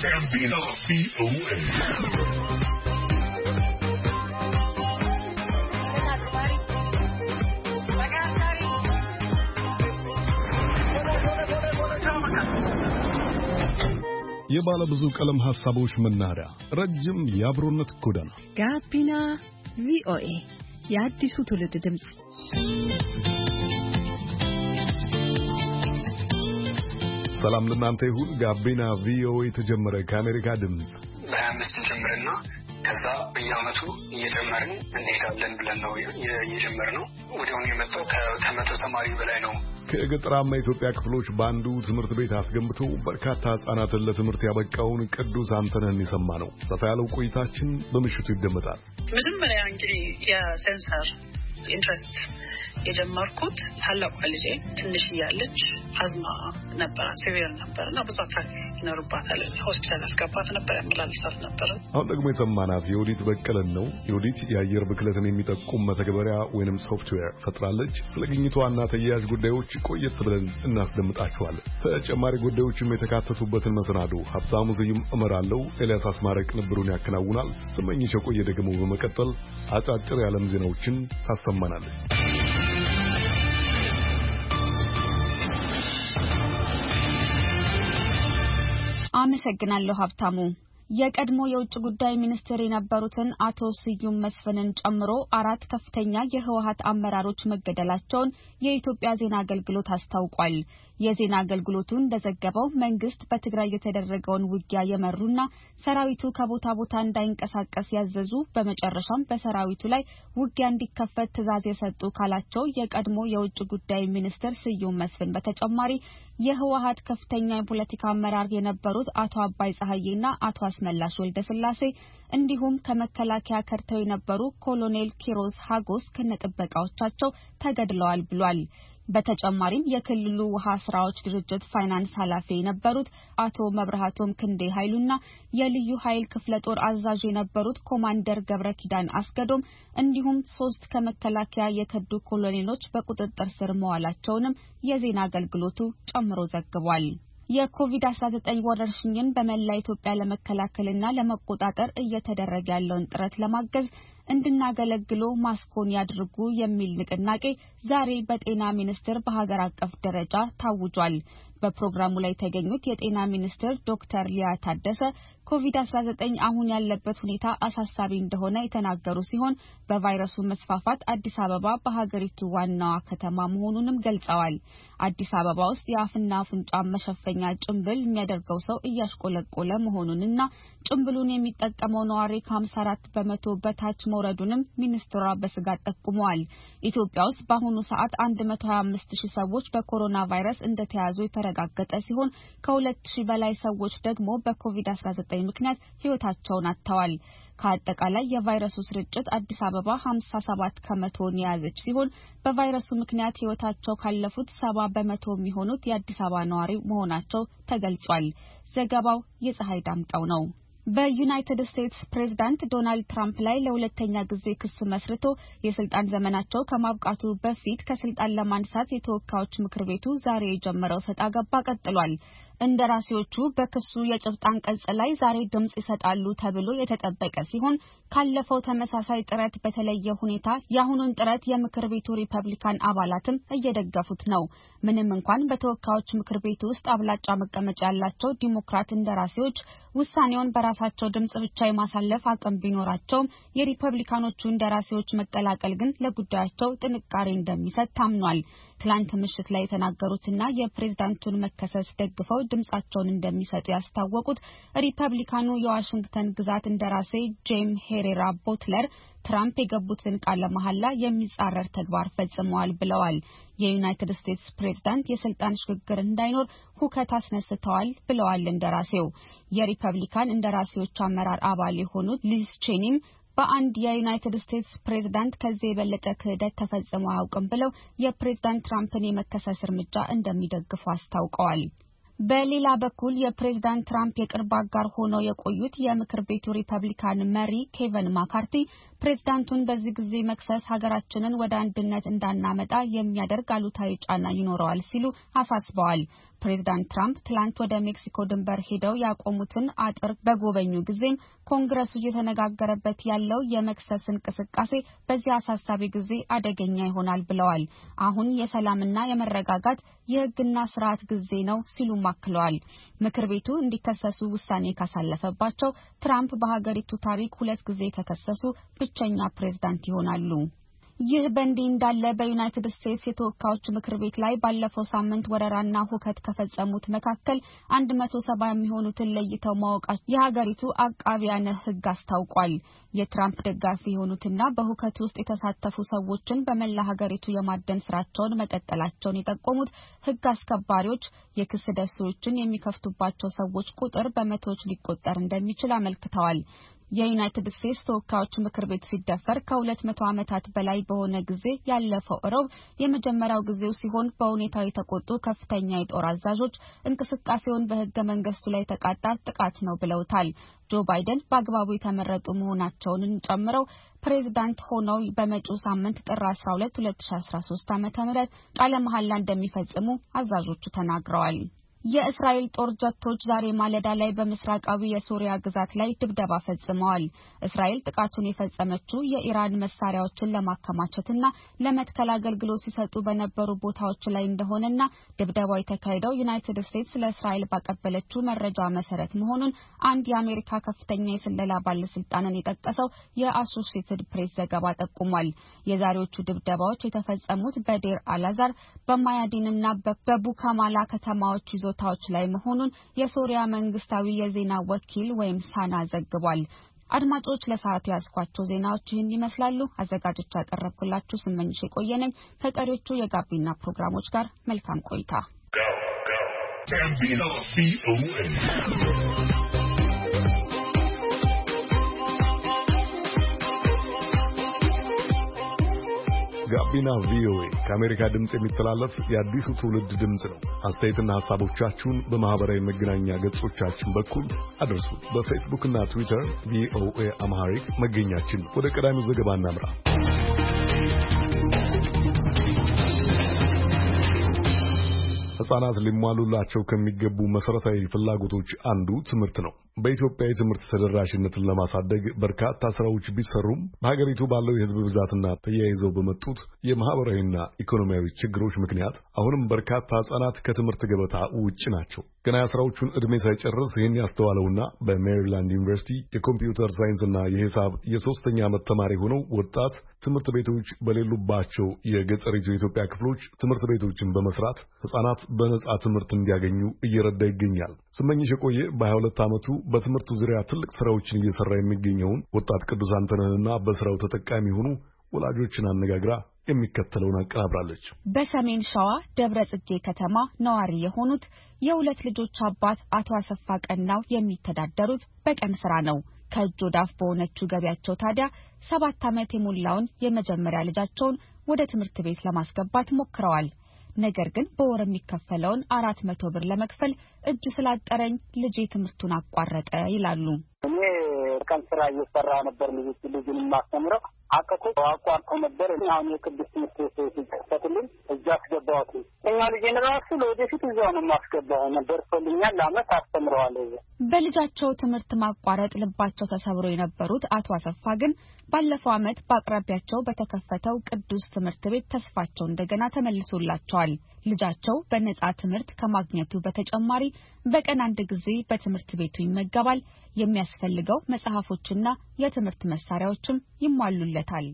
ጋቢና ቪኦኤ የባለ ብዙ ቀለም ሐሳቦች መናኸሪያ ረጅም የአብሮነት ጎዳና ጋቢና ቪኦኤ የአዲሱ ትውልድ ድምጽ። ሰላም ለእናንተ ይሁን። ጋቢና ቪኦኤ ተጀመረ። ከአሜሪካ ድምጽ በ25 ጀምረና ከዛ በየዓመቱ እየጀመርን እንሄዳለን ብለን ነው እየጀመርነው። ወዲያውኑ የመጣው ከመቶ ተማሪ በላይ ነው። ከገጠራማ ኢትዮጵያ ክፍሎች በአንዱ ትምህርት ቤት አስገንብቶ በርካታ ሕፃናትን ለትምህርት ያበቃውን ቅዱስ አንተነህን የሰማነው ሰፋ ያለው ቆይታችን በምሽቱ ይደመጣል። መጀመሪያ እንግዲህ የሴንሰር ኢንትረስት የጀመርኩት ታላቋ ልጄ ትንሽ እያለች አዝማ ነበር፣ ሲቪር ነበርና ብዙ አታክ ይኖርባታል። ሆስፒታል አስገባት ነበር፣ ያመላልሳት ነበር። አሁን ደግሞ የሰማናት የወዲት በቀለን ነው። የወዲት የአየር ብክለትን የሚጠቁም መተግበሪያ ወይንም ሶፍትዌር ፈጥራለች። ስለ ግኝቷና ተያያዥ ጉዳዮች ቆየት ብለን እናስደምጣችኋለን። ተጨማሪ ጉዳዮችም የተካተቱበትን መሰናዶ ሀብታሙ ዝዩም እመራለሁ። ኤልያስ አስማረ ቅንብሩን ያከናውናል። ስመኝሽ የቆየ ደግሞ በመቀጠል አጫጭር የዓለም ዜናዎችን ታሰማናለች። አመሰግናለሁ ሀብታሙ። የቀድሞ የውጭ ጉዳይ ሚኒስትር የነበሩትን አቶ ስዩም መስፍንን ጨምሮ 4 ከፍተኛ የህወሓት አመራሮች መገደላቸውን የኢትዮጵያ ዜና አገልግሎት አስታውቋል። የዜና አገልግሎቱ እንደዘገበው መንግስት በትግራይ የተደረገውን ውጊያ የመሩና ሰራዊቱ ከቦታ ቦታ እንዳይንቀሳቀስ ያዘዙ በመጨረሻም በሰራዊቱ ላይ ውጊያ እንዲከፈት ትዕዛዝ የሰጡ ካላቸው የቀድሞ የውጭ ጉዳይ ሚኒስትር ስዩም መስፍን በተጨማሪ የህወሓት ከፍተኛ የፖለቲካ አመራር የነበሩት አቶ አባይ ፀሐዬና አቶ አስመላሽ ወልደስላሴ እንዲሁም ከመከላከያ ከርተው የነበሩ ኮሎኔል ኪሮስ ሀጎስ ከነጥበቃዎቻቸው ተገድለዋል ብሏል። በተጨማሪም የክልሉ ውሃ ስራዎች ድርጅት ፋይናንስ ኃላፊ የነበሩት አቶ መብራሃቶም ክንዴ ኃይሉና የልዩ ኃይል ክፍለ ጦር አዛዥ የነበሩት ኮማንደር ገብረ ኪዳን አስገዶም እንዲሁም 3 ከመከላከያ የከዱ ኮሎኔሎች በቁጥጥር ስር መዋላቸውንም የዜና አገልግሎቱ ጨምሮ ዘግቧል። የኮቪድ-19 ወረርሽኝን በመላ ኢትዮጵያ ለመከላከልና ለመቆጣጠር እየተደረገ ያለውን ጥረት ለማገዝ እንድናገለግሎ ማስኮን ያድርጉ የሚል ንቅናቄ ዛሬ በጤና ሚኒስቴር በሀገር አቀፍ ደረጃ ታውጇል። በፕሮግራሙ ላይ የተገኙት የጤና ሚኒስትር ዶክተር ሊያ ታደሰ ኮቪድ-19 አሁን ያለበት ሁኔታ አሳሳቢ እንደሆነ የተናገሩ ሲሆን በቫይረሱ መስፋፋት አዲስ አበባ በሀገሪቱ ዋናዋ ከተማ መሆኑንም ገልጸዋል። አዲስ አበባ ውስጥ የአፍና አፍንጫ መሸፈኛ ጭንብል የሚያደርገው ሰው እያሽቆለቆለ መሆኑንና ጭንብሉን የሚጠቀመው ነዋሪ ከ54 በመቶ በታች መውረዱንም ሚኒስትሯ በስጋት ጠቁመዋል። ኢትዮጵያ ውስጥ በአሁኑ ሰዓት 125,000 ሰዎች በኮሮና ቫይረስ እንደተያዙ የተረጋገጠ ሲሆን ከ2,000 በላይ ሰዎች ደግሞ በኮቪድ-19 ምክንያት ህይወታቸውን አጥተዋል። ከአጠቃላይ የቫይረሱ ስርጭት አዲስ አበባ 57 ከመቶን የያዘች ሲሆን በቫይረሱ ምክንያት ህይወታቸው ካለፉት 70 በመቶ የሚሆኑት የአዲስ አበባ ነዋሪ መሆናቸው ተገልጿል። ዘገባው የፀሐይ ዳምጠው ነው። በዩናይትድ ስቴትስ ፕሬዝዳንት ዶናልድ ትራምፕ ላይ ለሁለተኛ ጊዜ ክስ መስርቶ የስልጣን ዘመናቸው ከማብቃቱ በፊት ከስልጣን ለማንሳት የተወካዮች ምክር ቤቱ ዛሬ የጀመረው ሰጣ ገባ ቀጥሏል። እንደራሴዎቹ በክሱ የጭብጥ አንቀጽ ላይ ዛሬ ድምጽ ይሰጣሉ ተብሎ የተጠበቀ ሲሆን ካለፈው ተመሳሳይ ጥረት በተለየ ሁኔታ የአሁኑን ጥረት የምክር ቤቱ ሪፐብሊካን አባላትም እየደገፉት ነው። ምንም እንኳን በተወካዮች ምክር ቤቱ ውስጥ አብላጫ መቀመጫ ያላቸው ዲሞክራት እንደራሴዎች ውሳኔውን በራሳቸው ድምጽ ብቻ የማሳለፍ አቅም ቢኖራቸውም የሪፐብሊካኖቹ እንደራሴዎች መቀላቀል ግን ለጉዳያቸው ጥንካሬ እንደሚሰጥ ታምኗል። ትላንት ምሽት ላይ የተናገሩትና የፕሬዝዳንቱን መከሰስ ደግፈው ድምጻቸውን እንደሚሰጡ ያስታወቁት ሪፐብሊካኑ የዋሽንግተን ግዛት እንደራሴ ጄም ሄሬራ ቦትለር ትራምፕ የገቡትን ቃለ መሐላ የሚጻረር ተግባር ፈጽመዋል ብለዋል። የዩናይትድ ስቴትስ ፕሬዝዳንት የስልጣን ሽግግር እንዳይኖር ሁከት አስነስተዋል ብለዋል እንደራሴው። የሪፐብሊካን እንደራሴዎች አመራር አባል የሆኑት ሊዝ ቼኒም በአንድ የዩናይትድ ስቴትስ ፕሬዝዳንት ከዚህ የበለጠ ክህደት ተፈጽሞ አያውቅም ብለው የፕሬዝዳንት ትራምፕን የመከሰስ እርምጃ እንደሚደግፉ አስታውቀዋል። በሌላ በኩል የፕሬዝዳንት ትራምፕ የቅርብ አጋር ሆነው የቆዩት የምክር ቤቱ ሪፐብሊካን መሪ ኬቨን ማካርቲ ፕሬዝዳንቱን በዚህ ጊዜ መክሰስ ሀገራችንን ወደ አንድነት እንዳናመጣ የሚያደርግ አሉታዊ ጫና ይኖረዋል ሲሉ አሳስበዋል። ፕሬዝዳንት ትራምፕ ትላንት ወደ ሜክሲኮ ድንበር ሄደው ያቆሙትን አጥር በጎበኙ ጊዜም ኮንግረሱ እየተነጋገረበት ያለው የመክሰስ እንቅስቃሴ በዚህ አሳሳቢ ጊዜ አደገኛ ይሆናል ብለዋል። አሁን የሰላምና የመረጋጋት የሕግና ስርዓት ጊዜ ነው ሲሉም አክለዋል። ምክር ቤቱ እንዲከሰሱ ውሳኔ ካሳለፈባቸው ትራምፕ በሀገሪቱ ታሪክ 2 ጊዜ የተከሰሱ ብቸኛ ፕሬዝዳንት ይሆናሉ። ይህ በእንዲህ እንዳለ በዩናይትድ ስቴትስ የተወካዮች ምክር ቤት ላይ ባለፈው ሳምንት ወረራና ሁከት ከፈጸሙት መካከል 170 የሚሆኑትን ለይተው ማወቃቸው የሀገሪቱ አቃቢያነ ሕግ አስታውቋል። የትራምፕ ደጋፊ የሆኑትና በሁከት ውስጥ የተሳተፉ ሰዎችን በመላ ሀገሪቱ የማደን ስራቸውን መቀጠላቸውን የጠቆሙት ሕግ አስከባሪዎች የክስ ደሴዎችን የሚከፍቱባቸው ሰዎች ቁጥር በመቶዎች ሊቆጠር እንደሚችል አመልክተዋል። የዩናይትድ ስቴትስ ተወካዮች ምክር ቤት ሲደፈር ከ200 ዓመታት በላይ በሆነ ጊዜ ያለፈው ሮብ የመጀመሪያው ጊዜው ሲሆን በሁኔታው የተቆጡ ከፍተኛ የጦር አዛዦች እንቅስቃሴውን በሕገ መንግስቱ ላይ የተቃጣ ጥቃት ነው ብለውታል። ጆ ባይደን በአግባቡ የተመረጡ መሆናቸውን ጨምረው ፕሬዝዳንት ሆነው በመጪው ሳምንት ጥር 12 2013 ዓ.ም ቃለ መሐላ እንደሚፈጽሙ አዛዦቹ ተናግረዋል። የእስራኤል ጦር ጀቶች ዛሬ ማለዳ ላይ በምስራቃዊ የሶሪያ ግዛት ላይ ድብደባ ፈጽመዋል። እስራኤል ጥቃቱን የፈጸመችው የኢራን መሳሪያዎችን ለማከማቸትና ለመትከል አገልግሎት ሲሰጡ በነበሩ ቦታዎች ላይ እንደሆነና ድብደባው የተካሄደው ዩናይትድ ስቴትስ ለእስራኤል ባቀበለችው መረጃ መሰረት መሆኑን አንድ የአሜሪካ ከፍተኛ የስለላ ባለስልጣንን የጠቀሰው የአሶሺየትድ ፕሬስ ዘገባ ጠቁሟል። የዛሬዎቹ ድብደባዎች የተፈጸሙት በዴር አልአዛር በማያዲንና በቡካማላ ከተማዎች ታዎች ላይ መሆኑን የሶሪያ መንግስታዊ የዜና ወኪል ወይም ሳና ዘግቧል። አድማጮች ለሰዓቱ ያስኳቸው ዜናዎች ይህን ይመስላሉ። አዘጋጆች ያቀረብኩላችሁ ስመኝሽ የቆየነኝ ከቀሪዎቹ የጋቢና ፕሮግራሞች ጋር መልካም ቆይታ። ጋቢና ቪኦኤ ከአሜሪካ ድምጽ የሚተላለፍ የአዲሱ ትውልድ ድምጽ ነው። አስተያየትና ሐሳቦቻችሁን በማህበራዊ መገናኛ ገጾቻችን በኩል አድርሱ። በፌስቡክ እና ትዊተር ቪኦኤ አምሃሪክ መገኛችን። ወደ ቀዳሚው ዘገባ እናምራ። ሕፃናት ሊሟሉላቸው ከሚገቡ መሰረታዊ ፍላጎቶች አንዱ ትምህርት ነው። በኢትዮጵያ የትምህርት ተደራሽነትን ለማሳደግ በርካታ ስራዎች ቢሰሩም በሀገሪቱ ባለው የሕዝብ ብዛትና ተያይዘው በመጡት የማህበራዊና ኢኮኖሚያዊ ችግሮች ምክንያት አሁንም በርካታ ሕፃናት ከትምህርት ገበታ ውጭ ናቸው። ገና የአስራዎቹን ዕድሜ ሳይጨርስ ይህን ያስተዋለውና በሜሪላንድ ዩኒቨርሲቲ የኮምፒውተር ሳይንስና የሂሳብ የ3ኛ ዓመት ተማሪ ሆነው ወጣት ትምህርት ቤቶች በሌሉባቸው የገጠሪቱ የኢትዮጵያ ክፍሎች ትምህርት ቤቶችን በመስራት ሕፃናት በነጻ ትምህርት እንዲያገኙ እየረዳ ይገኛል። ስመኝሽ የቆየ በ22 ዓመቱ በትምህርቱ ዙሪያ ትልቅ ስራዎችን እየሰራ የሚገኘውን ወጣት ቅዱስ አንተነህንና በስራው ተጠቃሚ ሆኑ ወላጆችን አነጋግራ የሚከተለውን አቀራብራለች። በሰሜን ሸዋ ደብረ ጽጌ ከተማ ነዋሪ የሆኑት የሁለት ልጆች አባት አቶ አሰፋ ቀናው የሚተዳደሩት በቀን ስራ ነው። ከእጅ ወዳፍ በሆነችው ገቢያቸው ታዲያ 7 ዓመት የሞላውን የመጀመሪያ ልጃቸውን ወደ ትምህርት ቤት ለማስገባት ሞክረዋል። ነገር ግን በወር የሚከፈለውን 400 ብር ለመክፈል እጅ ስላጠረኝ ልጄ ትምህርቱን አቋረጠ ይላሉ። እኔ ቀን ስራ እየሰራ ነበር። ልጁን ማስተምረው አቋርጦ ነበር። አሁን የቅዱስ ትምህርት ቤት ሲከፈትልኝ እዛ አስገባሁት። እኛ ልጄን ራሱ ለወደፊት እዛው ነው የማስገባው ነበር። ፈልኛል ለዓመት አስተምረዋለሁ። በልጃቸው ትምህርት ማቋረጥ ልባቸው ተሰብሮ የነበሩት አቶ አሰፋ ግን ባለፈው ዓመት በአቅራቢያቸው በተከፈተው ቅዱስ ትምህርት ቤት ተስፋቸው እንደገና ተመልሶላቸዋል። ልጃቸው በነጻ ትምህርት ከማግኘቱ በተጨማሪ በቀን 1 ጊዜ በትምህርት ቤቱ ይመገባል። የሚያስፈልገው መጽሐፎችና የትምህርት መሳሪያዎችም ይሟሉለታል።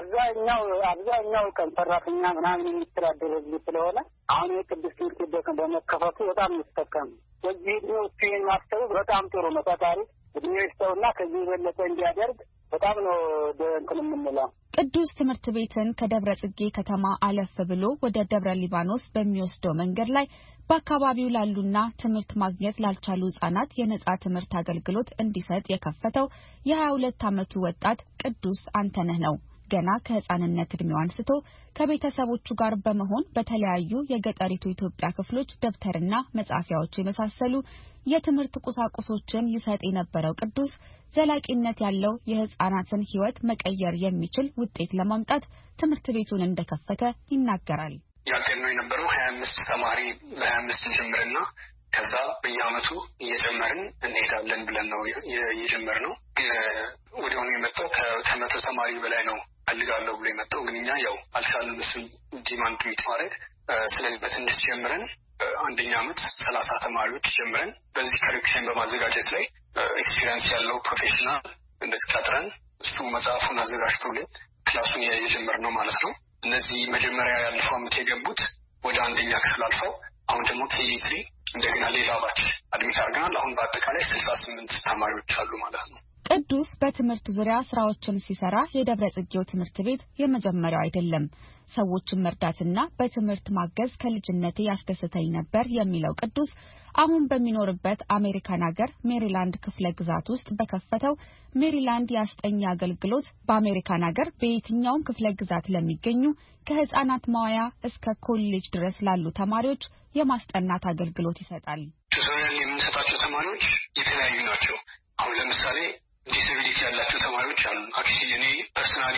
አብዛኛው ቀን ሰራተኛ ምናምን የሚተዳደር ስለሆነ አሁን የቅዱስ ትምህርት ቤት በመከፈቱ በጣም ይስተካከል። በዚህ ነው ሲን ማስተው በጣም ጥሩ ነው። ፈጣሪ እድሜው ይስጠውና ከዚህ የበለጠ እንዲያደርግ በጣም ነው እንትን የምንለው። ቅዱስ ትምህርት ቤትን ከደብረ ጽጌ ከተማ አለፍ ብሎ ወደ ደብረ ሊባኖስ በሚወስደው መንገድ ላይ በአካባቢው ላሉና ትምህርት ማግኘት ላልቻሉ ሕፃናት የነጻ ትምህርት አገልግሎት እንዲሰጥ የከፈተው የ22 ዓመቱ ወጣት ቅዱስ አንተነህ ነው። ገና ከህፃንነት እድሜው አንስቶ ከቤተሰቦቹ ጋር በመሆን በተለያዩ የገጠሪቱ ኢትዮጵያ ክፍሎች ደብተርና መጻፊያዎች የመሳሰሉ የትምህርት ቁሳቁሶችን ይሰጥ የነበረው ቅዱስ ዘላቂነት ያለው የህፃናትን ህይወት መቀየር የሚችል ውጤት ለማምጣት ትምህርት ቤቱን እንደከፈተ ይናገራል። ያገኘው የነበረው 25 ተማሪ በ25 ጀምርና ከዛ በየአመቱ እየጀመርን እንሄዳለን ብለን ነው የጀመርነው። ወዲያውኑ የመጣው ከመቶ ተማሪ በላይ ነው አልጋለሁ ብሎ የመጣው ግን እኛ ያው አልቻልንም እሱን ዲማንድ ሚት ማድረግ። ስለዚህ በትንሽ ጀምረን አንደኛ አመት 30 ተማሪዎች ጀምረን በዚህ ካሪኩለም በማዘጋጀት ላይ ኤክስፒሪየንስ ያለው ፕሮፌሽናል እንደዚህ ቀጥረን እሱ መጽሐፉን አዘጋጅቶልን ክላሱን የጀመርነው ማለት ነው። እነዚህ መጀመሪያ ያለፈው አመት የገቡት ወደ አንደኛ ክፍል አልፈው አሁን ደግሞ ኬጂ3 እንደገና ሌላ ባች አድሚት አድርገናል። አሁን በአጠቃላይ 68 ተማሪዎች አሉ ማለት ነው። ቅዱስ በትምህርት ዙሪያ ስራዎችን ሲሰራ የደብረ ጽጌው ትምህርት ቤት የመጀመሪያው አይደለም። ሰዎችን መርዳትና በትምህርት ማገዝ ከልጅነቴ ያስደስተኝ ነበር የሚለው ቅዱስ አሁን በሚኖርበት አሜሪካን ሀገር ሜሪላንድ ክፍለ ግዛት ውስጥ በከፈተው ሜሪላንድ የአስጠኚ አገልግሎት በአሜሪካን ሀገር በየትኛውም ክፍለ ግዛት ለሚገኙ ከህፃናት ማዋያ እስከ ኮሌጅ ድረስ ላሉ ተማሪዎች የማስጠናት አገልግሎት ይሰጣል። ቱቶሪያል የምንሰጣቸው ተማሪዎች የተለያዩ ናቸው። አሁን ለምሳሌ ዲስቢሊቲ ያላቸው ተማሪዎች አሉ። አክቹሊ እኔ ፐርሰናሊ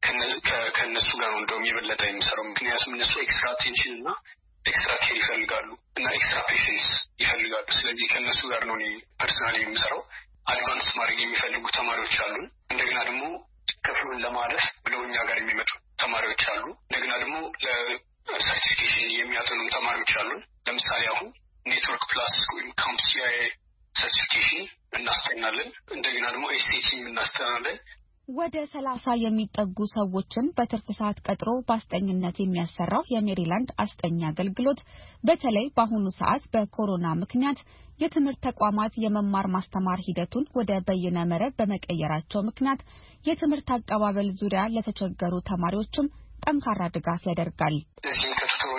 ከነሱ ጋር ነው እንደውም የበለጠ የሚሰራው። ምክንያቱም እነሱ ኤክስትራ አቴንሽን እና ኤክስትራ ኬር ይፈልጋሉ እና ኤክስትራ ፔሽንስ ይፈልጋሉ። ስለዚህ ከነሱ ጋር ነው እኔ ፐርሰናሊ የሚሰራው። አድቫንስ ማድረግ የሚፈልጉ ተማሪዎች አሉ። እንደገና ደግሞ ክፍሉን ለማለፍ ብለው እኛ ጋር የሚመጡ ተማሪዎች አሉ። እንደገና ደግሞ ለሰርቲፊኬሽን የሚያጠኑ ተማሪዎች አሉ። ለምሳሌ አሁን ኔትወርክ ፕላስ ወይም ካምፕስ ላይ ሰርቲፊኬሽን እናስጠናለን። እንደገና ደግሞ ኤስቲቲም እናስጠናለን። ወደ 30 የሚጠጉ ሰዎችን በትርፍ ሰዓት ቀጥሮ በአስጠኝነት የሚያሰራው የሜሪላንድ አስጠኝ አገልግሎት በተለይ በአሁኑ ሰዓት በኮሮና ምክንያት የትምህርት ተቋማት የመማር ማስተማር ሂደቱን ወደ በይነ መረብ በመቀየራቸው ምክንያት የትምህርት አቀባበል ዙሪያ ለተቸገሩ ተማሪዎችም ጠንካራ ድጋፍ ያደርጋል። እዚህም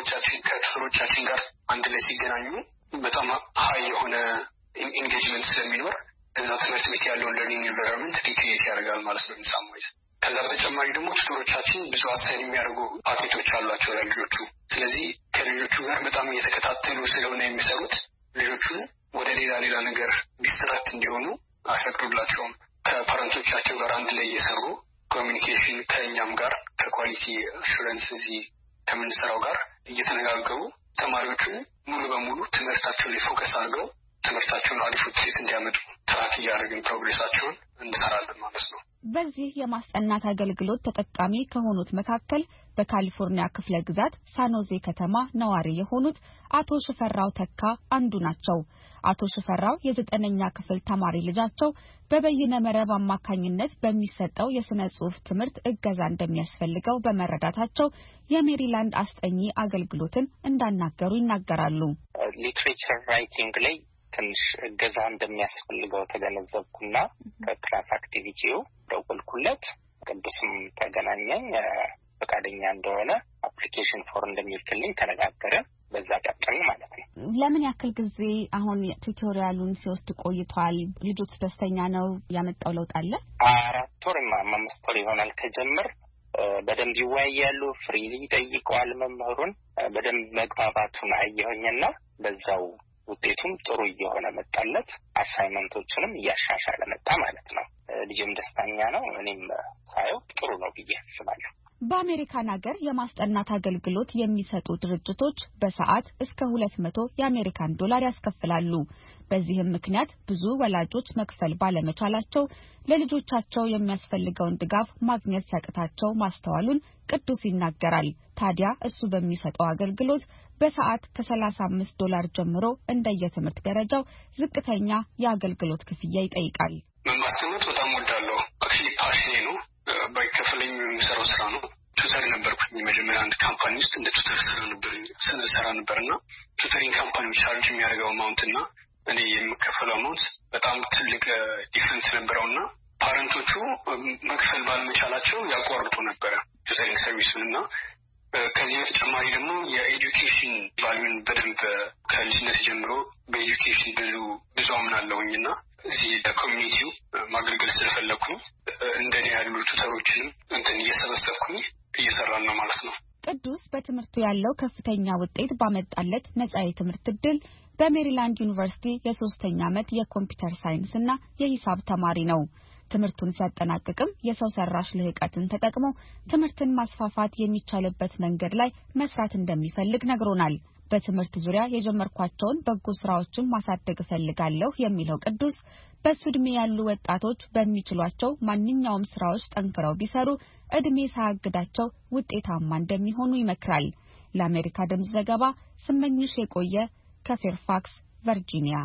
ከቱተሮቻችን ጋር አንድ ላይ ሲገናኙ በጣም ሀይ የሆነ ኢንጌጅመንት ስለሚኖር እዛ ትምህርት ቤት ያለውን ለርኒንግ ኢንቫይሮንመንት ሪክሪኤት ያደርጋል ማለት ነው ኢንሳምዌይስ። ከዛ በተጨማሪ ደግሞ ቱተሮቻችን ብዙ አሳይን የሚያደርጉ ፓኬቶች አሏቸው ለልጆቹ። ስለዚህ ከልጆቹ ጋር በጣም እየተከታተሉ ስለሆነ የሚሰሩት ልጆቹን ወደ ሌላ ነገር ዲስትራክት እንዲሆኑ አይፈቅዱላቸውም። ከፓረንቶቻቸው ጋር አንድ ላይ እየሰሩ ኮሚኒኬሽን ከእኛም ጋር ከኳሊቲ አሹረንስ እዚህ ከምንሰራው ጋር እየተነጋገሩ ተማሪዎቹን ሙሉ በሙሉ ትምህርታቸው ላይ ፎከስ አድርገው ትምህርታቸውን አሪፍ ውጤት እንዲያመጡ ትራክ እያደረግን ፕሮግሬሳቸውን እንሰራለን ማለት ነው። በዚህ የማስጠናት አገልግሎት ተጠቃሚ ከሆኑት መካከል በካሊፎርኒያ ክፍለ ግዛት ሳኖዜ ከተማ ነዋሪ የሆኑት አቶ ሽፈራው ተካ አንዱ ናቸው። አቶ ሽፈራው የ9ኛ ክፍል ተማሪ ልጃቸው በበይነ መረብ አማካኝነት በሚሰጠው የስነ ጽሑፍ ትምህርት እገዛ እንደሚያስፈልገው በመረዳታቸው የሜሪላንድ አስጠኚ አገልግሎትን እንዳናገሩ ይናገራሉ። ሊትሬቸር ራይቲንግ ላይ ትንሽ እገዛ እንደሚያስፈልገው ተገነዘብኩና ከክላስ አክቲቪቲው ደወልኩለት። ቅዱስም ተገናኘኝ። ፈቃደኛ እንደሆነ አፕሊኬሽን ፎር እንደሚልክልኝ ተነጋገርን። በዛ ቀጠል ማለት ነው። ለምን ያክል ጊዜ አሁን ቱቶሪያሉን ሲወስድ ቆይቷል? ልጆች ደስተኛ ነው? ያመጣው ለውጥ አለ? 4 ወር 5 ወር ይሆናል ከጀምር። በደንብ ይወያያሉ። ፍሪሊ ጠይቀዋል መምህሩን። በደንብ መግባባቱን አየሁኝና በዛው ውጤቱም ጥሩ እየሆነ መጣለት። አሳይመንቶችንም እያሻሻለ መጣ ማለት ነው። ልጅም ደስተኛ ነው። እኔም ሳየው ጥሩ ነው ብዬ አስባለሁ። በአሜሪካን ሀገር የማስጠናት አገልግሎት የሚሰጡ ድርጅቶች በሰዓት እስከ 200 የአሜሪካን ዶላር ያስከፍላሉ። በዚህም ምክንያት ብዙ ወላጆች መክፈል ባለመቻላቸው ለልጆቻቸው የሚያስፈልገውን ድጋፍ ማግኘት ሲያቅታቸው ማስተዋሉን ቅዱስ ይናገራል። ታዲያ እሱ በሚሰጠው አገልግሎት በሰዓት ከ$35 ጀምሮ እንደየትምህርት ደረጃው ዝቅተኛ የአገልግሎት ክፍያ ይጠይቃል። ማስተማር በጣም ወዳለሁ። አክቹሊ ፓሽኔ ነው። ባይከፈለኝ የሚሰራው ስራ ነው። ቱተር ነበርኩኝ። መጀመሪያ አንድ ካምፓኒ ውስጥ እንደ ቱተር ሰራ ነበርና ቱተሪንግ ካምፓኒ ቻርጅ የሚያደርገው አማውንትና እኔ የምከፈለው አማውንት በጣም ትልቅ ዲፍረንስ ነበረውና ፓረንቶቹ መክፈል ባለመቻላቸው ያቋርጡ ነበረ ቱተሪንግ ሰርቪሱንና ከዚህ በተጨማሪ ደግሞ የኤዱኬሽን ቫልዩን በደንብ ከልጅነት ጀምሮ በኤዱኬሽን ብዙ አምናለሁኝና እዚህ ለኮሚኒቲው ማገልገል ስለፈለኩኝ እንደኔ ያሉ ቱተሮችንም እየሰበሰብኩኝ እየሰራን ነው ማለት ነው። ቅዱስ በትምህርቱ ያለው ከፍተኛ ውጤት ባመጣለት ነፃ የትምህርት ዕድል በሜሪላንድ ዩኒቨርሲቲ የ3ኛ ዓመት የኮምፒውተር ሳይንስና የሂሳብ ተማሪ ነው። ትምህርቱን ሲያጠናቅቅም የሰው ሰራሽ ልህቀትን ተጠቅሞ ትምህርትን ማስፋፋት የሚቻልበት መንገድ ላይ መስራት እንደሚፈልግ ነግሮናል። በትምህርት ዙሪያ የጀመርኳቸውን በጎ ስራዎችን ማሳደግ እፈልጋለሁ የሚለው ቅዱስ በሱ ዕድሜ ያሉ ወጣቶች በሚችሏቸው ማንኛውም ስራዎች ጠንክረው ቢሰሩ እድሜ ሳያግዳቸው ውጤታማ እንደሚሆኑ ይመክራል። ለአሜሪካ ድምጽ ዘገባ ስመኝሽ የቆየ ከፌርፋክስ ቨርጂኒያ።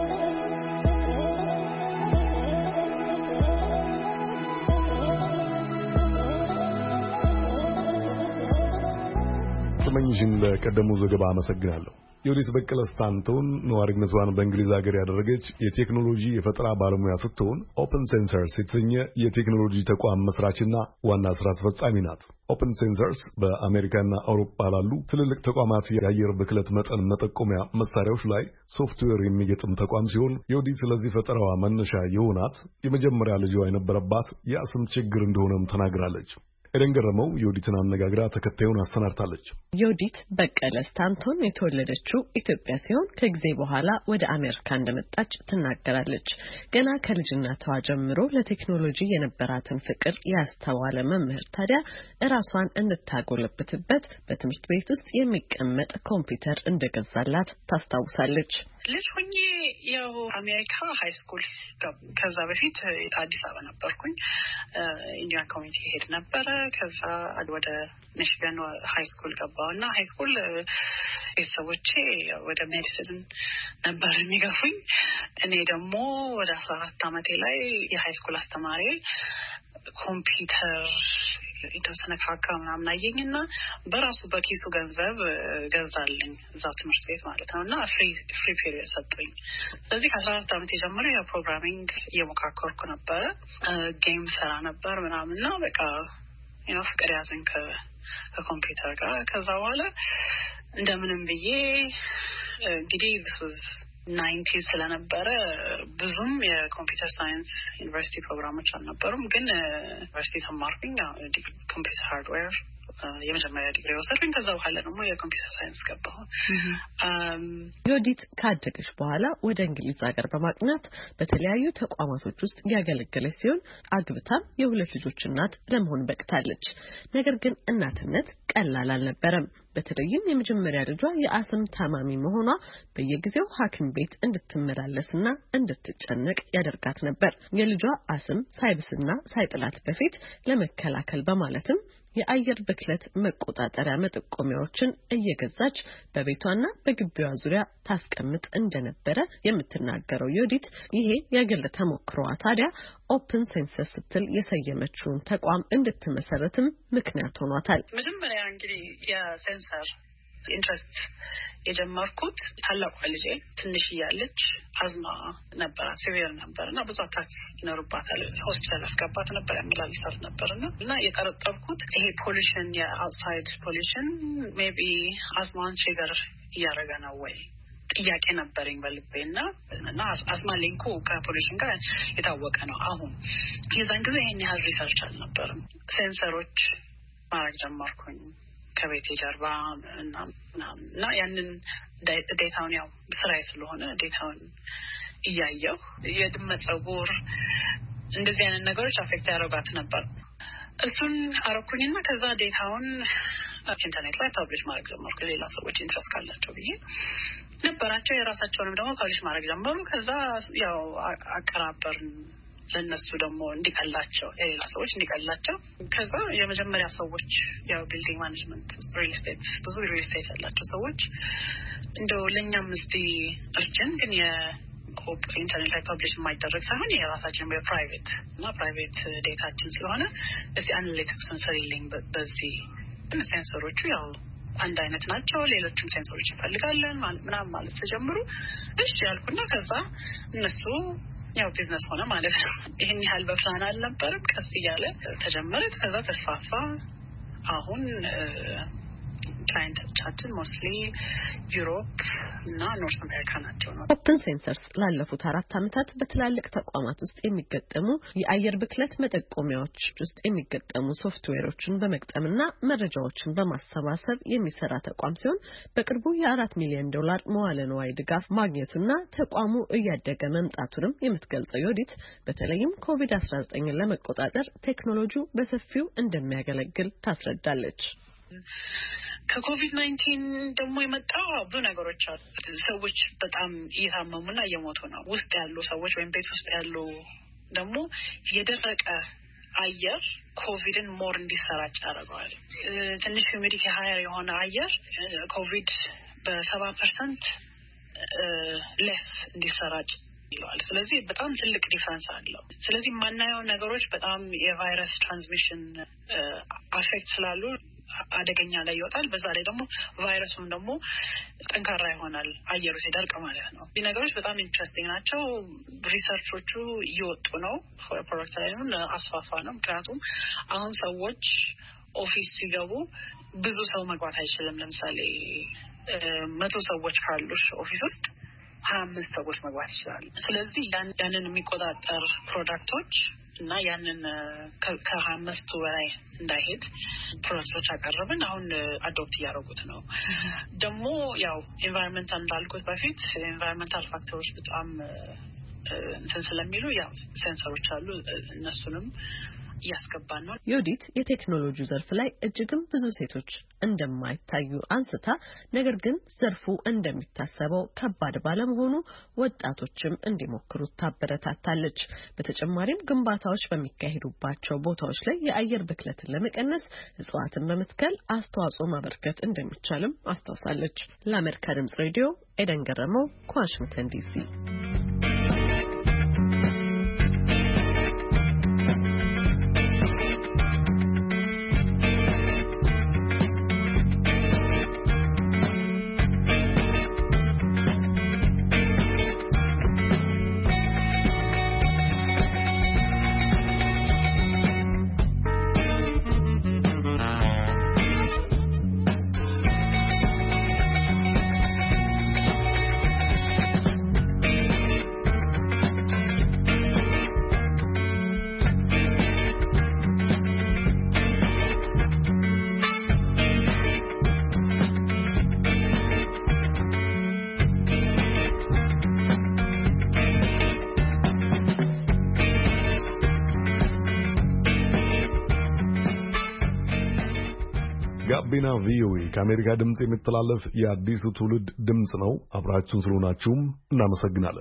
ስመኝሽን ለቀደሙ ዘገባ አመሰግናለሁ። ዮዲት በቀለ ስታንቶን ነዋሪነቷን በእንግሊዝ ሀገር ያደረገች የቴክኖሎጂ የፈጠራ ባለሙያ ስትሆን ኦፕን ሴንሰርስ የተሰኘ የቴክኖሎጂ ተቋም መስራችና ዋና ስራ አስፈጻሚ ናት። ኦፕን ሴንሰርስ በአሜሪካና አውሮፓ ላሉ ትልልቅ ተቋማት የአየር ብክለት መጠን መጠቆሚያ መሳሪያዎች ላይ ሶፍትዌር የሚገጥም ተቋም ሲሆን ዮዲት ስለዚህ ፈጠራዋ መነሻ የሆናት የመጀመሪያ ልጇ የነበረባት የአስም ችግር እንደሆነም ተናግራለች። ኤደን ገረመው ዮዲትን አነጋግራ ተከታዩን አሰናድታለች። ዮዲት በቀለ ስታንቶን የተወለደችው ኢትዮጵያ ሲሆን ከጊዜ በኋላ ወደ አሜሪካ እንደመጣች ትናገራለች። ገና ከልጅነቷ ጀምሮ ለቴክኖሎጂ የነበራትን ፍቅር ያስተዋለ መምህር ታዲያ እራሷን እንድታጎለብትበት በትምህርት ቤት ውስጥ የሚቀመጥ ኮምፒውተር እንደገዛላት ታስታውሳለች። ልጅ ሆኜ ያው አሜሪካ ሃይ ስኩል ከዛ በፊት አዲስ አበባ ነበርኩኝ። ኢንዲያን ኮሚኒቲ ሄድ ነበረ። ከዛ ወደ ሚሽጋን ሃይ ስኩል ገባውና ሃይ ስኩል ቤተሰቦቼ ወደ ሜዲሲን ነበር የሚገፉኝ። እኔ ደግሞ ወደ 14 ዓመቴ ላይ የሃይ ስኩል አስተማሪ ኮምፒውተር የተሰነካካ ምናምን አየኝና በራሱ በኪሱ ገንዘብ ገዛልኝ እዛው ትምህርት ቤት ማለት ነውና ፍሪ ፔሪየድ ሰጠኝ። ስለዚህ ከ14 ዓመት ጀምሮ የፕሮግራሚንግ እየሞካከርኩ ነበረ። ጌም ሰራ ነበር ምናምንና በቃ ፍቅር ያዘኝ ከኮምፒውተር ጋር። ከዛ በኋላ እንደምንም ብዬ እንግዲህ 90 ስለነበረ ብዙም የኮምፒውተር ሳይንስ ዩኒቨርሲቲ ፕሮግራሞች አልነበሩም። ግን ዩኒቨርሲቲ ተማርኩኝ ኮምፒውተር ሃርድዌር የመጀመሪያ ዲግሪ ወሰድኩኝ። ከዛ በኋላ ደግሞ የኮምፒውተር ሳይንስ ገባሁ። ዮዲት ካደገች በኋላ ወደ እንግሊዝ ሀገር በማቅናት በተለያዩ ተቋማቶች ውስጥ ያገለገለች ሲሆን አግብታም የሁለት ልጆች እናት ለመሆን በቅታለች። ነገር ግን እናትነት ቀላል አልነበረም። በተለይም የመጀመሪያ ልጇ የአስም ታማሚ መሆኗ በየጊዜው ሐኪም ቤት እንድትመላለስና እንድትጨነቅ ያደርጋት ነበር። የልጇ አስም ሳይብስና ሳይጥላት በፊት ለመከላከል በማለትም የአየር ብክለት መቆጣጠሪያ መጠቆሚያዎችን እየገዛች በቤቷና በግቢዋ ዙሪያ ታስቀምጥ እንደነበረ የምትናገረው ዮዲት ይሄ የግል ተሞክሮዋ ታዲያ ኦፕን ሴንሰስ ስትል የሰየመችውን ተቋም እንድትመሰረትም ምክንያት ሆኗታል። መጀመሪያ እንግዲህ የሴንሰር ኢንትረስት የጀመርኩት ታላቋ ልጄ ትንሽ እያለች አዝማ ነበራት፣ ሲቪር ነበርና ብዙ አታክ ይኖርባታል። ሆስፒታል አስገባት ነበር፣ ያመላልሳት ነበርና እና የጠረጠርኩት ይሄ ፖሊሽን የአውትሳይድ ፖሊሽን ሜቢ አዝማን ትሪገር እያደረገ ነው ወይ ጥያቄ ነበረኝ በልቤና እና አስማ ሊንኩ ከፖሊሽን ጋር የታወቀ ነው። አሁን የዛን ጊዜ ይሄን ያህል ሪሰርች አልነበረም። ሴንሰሮች ማድረግ ጀመርኩኝ ከቤቴ ጀርባ እና ያንን ዴታውን ያው ስራዬ ስለሆነ ዴታውን እያየሁ የድመት ጸጉር እንደዚህ አይነት ነገሮች አፌክት ያደርጋት ነበር። እሱን አረኩኝና ከዛ ዴታውን ኢንተርኔት ላይ ፐብሊሽ ማድረግ ጀመርኩ። ሌላ ሰዎች ኢንትረስት ካላቸው ብዬ ነበራቸው የራሳቸውንም ደግሞ ፐብሊሽ ማድረግ ጀመሩ። ከዛ ያው አቀራበርን ለነሱ ደግሞ እንዲቀላቸው የሌላ ሰዎች እንዲቀላቸው። ከዛ የመጀመሪያ ሰዎች ያው ቢልዲንግ ማኔጅመንት ሪል ስቴት ብዙ ሪል ስቴት ያላቸው ሰዎች እንደው ለኛም እስቲ እርጅን ግን ኢንተርኔት ላይ ፐብሊሽ የማይደረግ ሳይሆን የራሳችን በፕራይቬት እና ፕራይቬት ዴታችን ስለሆነ እስቲ አናሊቲክስን ሰሪልኝ በዚህ ሴንሰሮቹ ያው አንድ አይነት ናቸው፣ ሌሎችም ሴንሰሮች እንፈልጋለን ምናምን ማለት ተጀምሩ። እሺ ያልኩና ከዛ እነሱ ያው ቢዝነስ ሆነ ማለት ነው። ይሄን ያህል በፕላን አልነበረም። ቀስ እያለ ተጀመረ፣ ከዛ ተስፋፋ። አሁን ክላይንቶቻችን ሞስትሊ ዩሮፕ፣ እና ኖርዝ አሜሪካ ናቸው ነው። ኦፕን ሴንሰርስ ላለፉት 4 ዓመታት በትላልቅ ተቋማት ውስጥ የሚገጠሙ የአየር ብክለት መጠቆሚያዎች ውስጥ የሚገጠሙ ሶፍትዌሮችን በመግጠምና መረጃዎችን በማሰባሰብ የሚሰራ ተቋም ሲሆን በቅርቡ የ$4 ሚሊዮን መዋለ ንዋይ ድጋፍ ማግኘቱና ተቋሙ እያደገ መምጣቱንም የምትገልጸው ዮዲት በተለይም ኮቪድ-19 ለመቆጣጠር ቴክኖሎጂው በሰፊው እንደሚያገለግል ታስረዳለች። ከኮቪድ-19 ደግሞ የመጣው ብዙ ነገሮች አሉ። ሰዎች በጣም እየታመሙና እየሞቱ ነው። ውስጥ ያሉ ሰዎች ወይም ቤት ውስጥ ያሉ ደግሞ የደረቀ አየር ኮቪድን ሞር እንዲሰራጭ ያደርገዋል። ትንሽ ሂዩሚዲቲ ሃየር የሆነ አየር ኮቪድ በ70% ሌስ እንዲሰራጭ ይላል። ስለዚህ በጣም ትልቅ ዲፈረንስ አለው። ስለዚህ ማናየው ነገሮች በጣም የቫይረስ ትራንስሚሽን አፌክት ስላሉ አደገኛ ላይ ይወጣል። በዛ ላይ ደግሞ ቫይረሱም ደግሞ ጠንካራ ይሆናል አየሩ ሲደርቅ ማለት ነው። እዚህ ነገሮች በጣም ኢንትረስቲንግ ናቸው። ሪሰርቾቹ እየወጡ ነው። ፕሮዳክት ላይ አስፋፋ ነው። ምክንያቱም አሁን ሰዎች ኦፊስ ሲገቡ ብዙ ሰው መግባት አይችልም። ለምሳሌ 100 ሰዎች ካሉሽ ኦፊስ ውስጥ 25 ሰዎች መግባት ይችላሉ። ስለዚህ ያንን የሚቆጣጠር ፕሮዳክቶች እና ያንን ከ25 በላይ እንዳይሄድ ፕሮዳክቶች አቀረብን። አሁን አዶፕት እያደረጉት ነው። ደግሞ ያው ኢንቫይሮንመንታል እንዳልኩት በፊት ኢንቫይሮንመንታል ፋክተሮች በጣም እንትን ስለሚሉ ያው ሴንሰሮች አሉ እነሱንም ያስገባን ነው። ዮዲት የቴክኖሎጂ ዘርፍ ላይ እጅግም ብዙ ሴቶች እንደማይታዩ አንስታ ነገር ግን ዘርፉ እንደሚታሰበው ከባድ ባለመሆኑ ወጣቶችም እንዲሞክሩት ታበረታታለች። በተጨማሪም ግንባታዎች በሚካሄዱባቸው ቦታዎች ላይ የአየር ብክለትን ለመቀነስ እጽዋትን በመትከል አስተዋጽኦ ማበርከት እንደሚቻልም አስታውሳለች። ለአሜሪካ ድምጽ ሬዲዮ ኤደን ገረመው ከዋሽንግተን ዲሲ። ጋቢና ቪኦኤ ከአሜሪካ ድምጽ የሚተላለፍ የአዲሱ ትውልድ ድምጽ ነው። አብራችሁን ስለሆናችሁም እናመሰግናለን።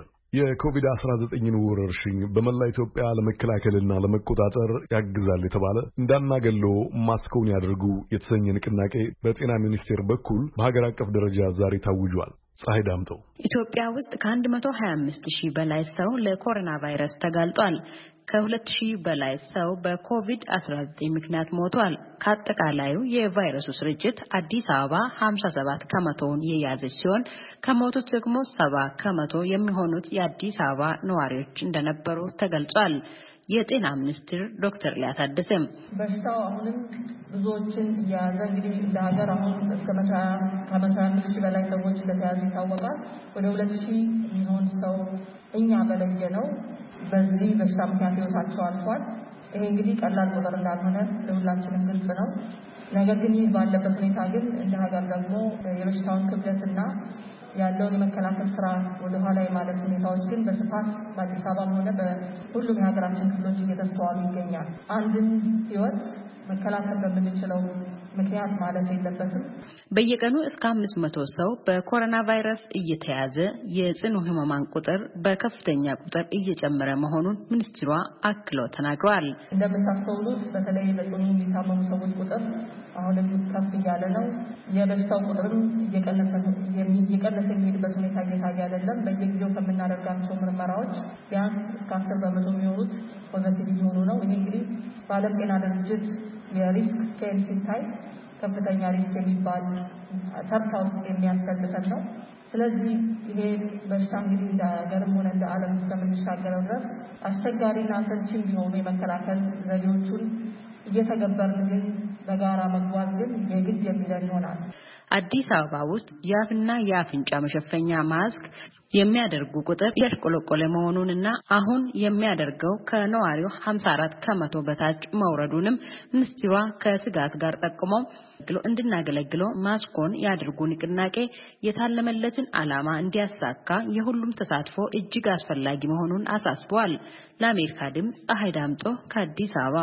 የኮቪድ-19 ወረርሽኝ በመላ ኢትዮጵያ ለመከላከልና ለመቆጣጠር ያግዛል የተባለ እንዳናገለው ማስኮን ያድርጉ የተሰኘ ንቅናቄ በጤና ሚኒስቴር በኩል በሀገር አቀፍ ደረጃ ዛሬ ታውጇል። ፀሐይ ዳምጠው ኢትዮጵያ ውስጥ ከ125,000 በላይ ሰው ለኮሮና ቫይረስ ተጋልጧል። ከ2,000 በላይ ሰው በኮቪድ-19 ምክንያት ሞቷል። ከአጠቃላዩ የቫይረሱ ስርጭት አዲስ አበባ 57 ከመቶውን የያዘች ሲሆን ከሞቱት ደግሞ 70 ከመቶ የሚሆኑት የአዲስ አበባ ነዋሪዎች እንደነበሩ ተገልጿል። የጤና ሚኒስትር ዶክተር ሊያ ታደሰም በሽታው አሁንም ብዙዎችን እያያዘ እንግዲህ እንደ ሀገር አሁን እስከ 125,000 በላይ ሰዎች እንደተያዙ ይታወቃል። ወደ 2,000 የሚሆን ሰው እኛ በለየ ነው በዚህ በሽታ ምክንያት ህይወታቸው አልፏል። ይሄ እንግዲህ ቀላል ቁጥር እንዳልሆነ ለሁላችንም ግልጽ ነው። ነገር ግን ይህ ባለበት ሁኔታ ግን እንደ ሀገር ደግሞ የበሽታውን ክብደትና ያለውን የመከላከል ስራ ወደ ኋላ የማለት ሁኔታዎች ግን በስፋት በአዲስ አበባም ሆነ በሁሉም የሀገራችን ክፍሎች እየተስተዋሉ ይገኛል። አንድን ህይወት መከላከል በምንችለው ምክንያት ማለት የለበትም። በየቀኑ እስከ 500 ሰው በኮሮና ቫይረስ እየተያዘ የጽኑ ህሙማን ቁጥር በከፍተኛ ቁጥር እየጨመረ መሆኑን ሚኒስትሯ አክለው ተናግረዋል። እንደምታስተውሉት በተለይ በጽኑ የሚታመሙ ሰዎች ቁጥር አሁንም ከፍ እያለ ነው። የበሽታው ቁጥርም እየቀነሰ የሚሄድበት ሁኔታ እየታየ አይደለም። በየጊዜው ከምናደርጋቸው ምርመራዎች ቢያንስ እስከ 10% የሚሆኑት ፖዘቲቭ እየሆኑ ነው። ይሄ እንግዲህ በዓለም ጤና ድርጅት የሪስክ ስኬል ሲታይ ከፍተኛ ሪስክ የሚባል ተርታ ውስጥ የሚያስፈልገን ነው። ስለዚህ ይሄ በሽታ እንግዲህ እንደ ሀገርም ሆነ እንደ ዓለም እስከምንሻገረው ድረስ አስቸጋሪና አሰልቺ ቢሆኑ የመከላከል ዘዴዎቹን እየተገበርን ግን በጋራ መጓዝ ግን የግድ የሚለን ይሆናል። አዲስ አበባ ውስጥ የአፍና የአፍንጫ መሸፈኛ ማስክ የሚያደርጉ ቁጥር እያሽቆለቆለ መሆኑንና አሁን የሚያደርገው ከነዋሪው 54 ከመቶ በታች መውረዱንም ሚኒስትሯ ከስጋት ጋር ጠቁመው እንድናገለግለው ማስኮን ያድርጉ ንቅናቄ የታለመለትን ዓላማ እንዲያሳካ የሁሉም ተሳትፎ እጅግ አስፈላጊ መሆኑን አሳስበዋል። ለአሜሪካ ድምፅ ፀሐይ ዳምጦ ከአዲስ አበባ።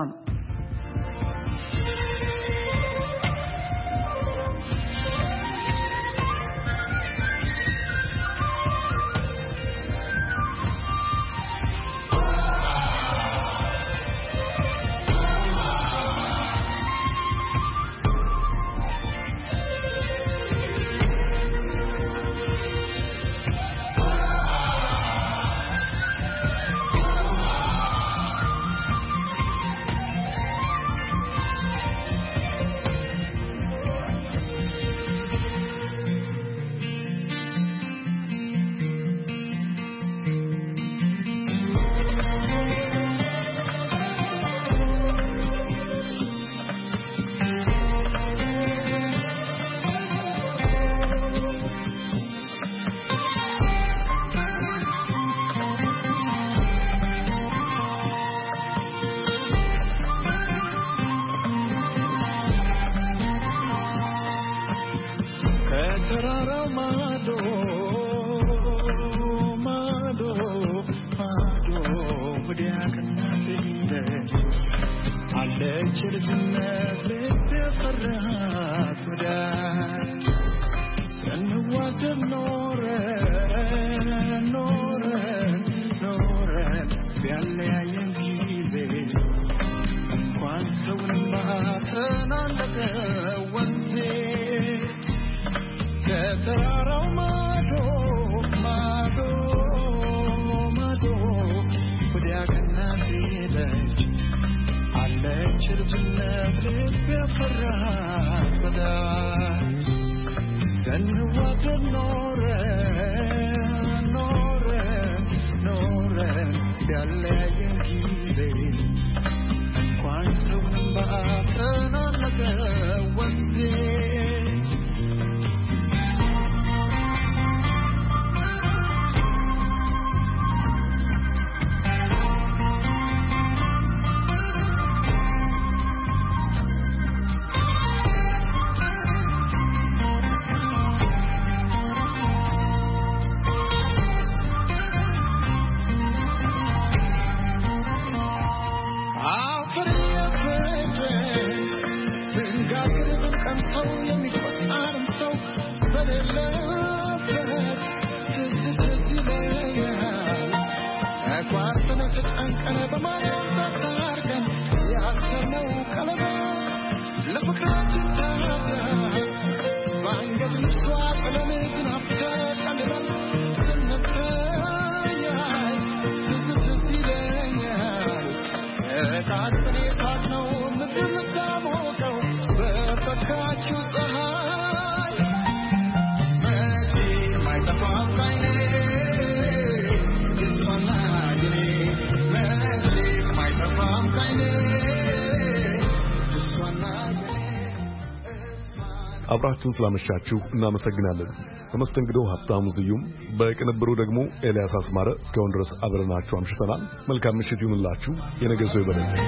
አብራችሁን ስላመሻችሁ እናመሰግናለን። በመስተንግዶው ሀብታሙ ዝዩም፣ በቅንብሩ ደግሞ ኤልያስ አስማረ እስካሁን ድረስ አብረናችሁ አምሽተናል። መልካም ምሽት ይሁንላችሁ። የነገ ሰው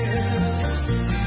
ይበለን።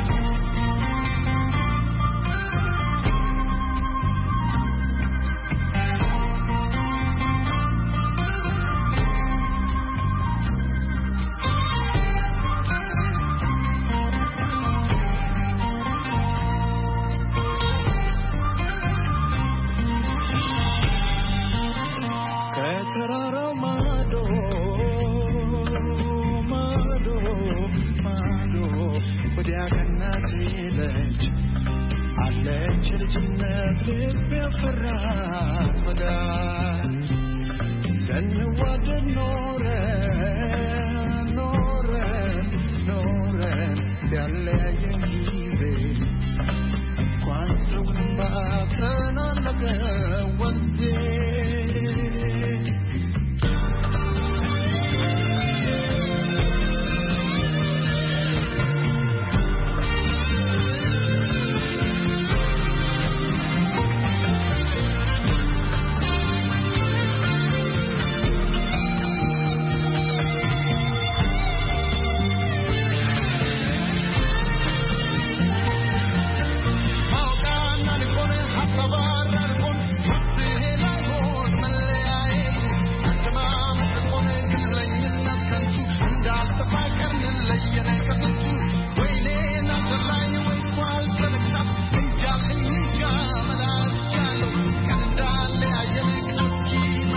ከስንቱ